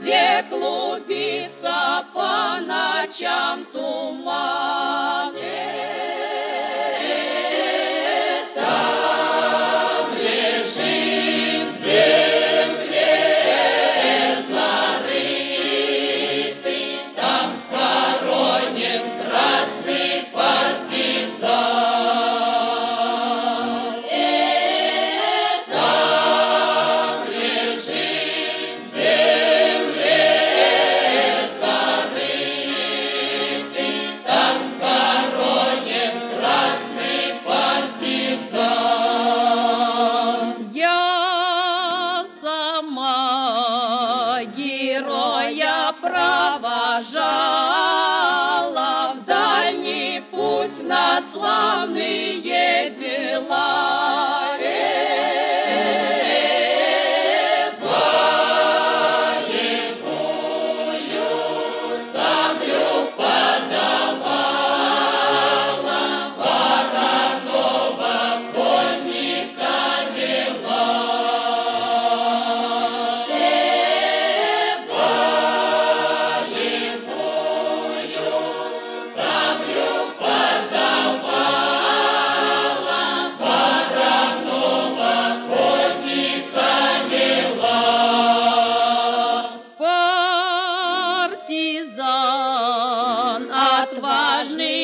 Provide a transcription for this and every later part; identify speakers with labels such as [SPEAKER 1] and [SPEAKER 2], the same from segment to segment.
[SPEAKER 1] где клубится по ночам туман. Там лежит в земле зарытый, там схоронен красный партизан. Там лежит в земле зарытый, там схоронен красный партизан. Я сама героя провожала в дальний путь на славные дела. Боевую саблю подавала, вороного конника вела. Боевую саблю подавала, вороного конника вела. Партизан отважный,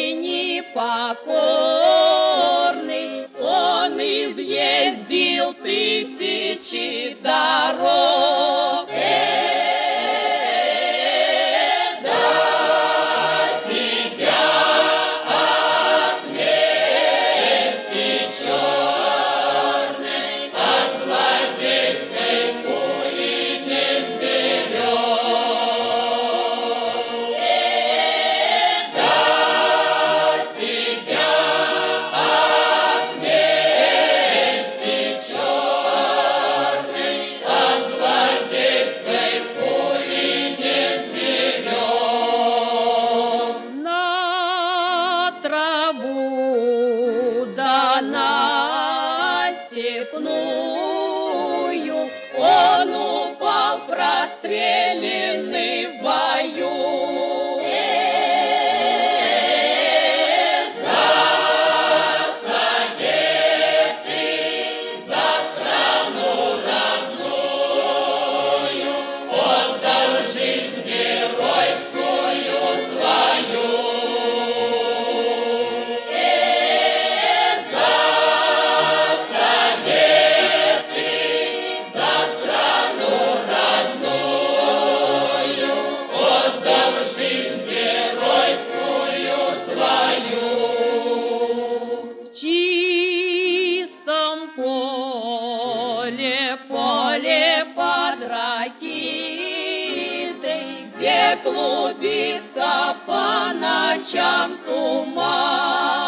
[SPEAKER 1] непокорный, он изъездил тысячи дорог. До себя от мести черной, от злодейской пули не сберег. До себя от мести черной, от злодейской пули не сберег. На траву да на степную он упал простреленный в бою. За советы, за страну родную отдал жизнь геройскую свою. За советы, за страну родную отдал жизнь геройскую свою. В чистом поле, поле под ракитой, где клубится по ночам туман.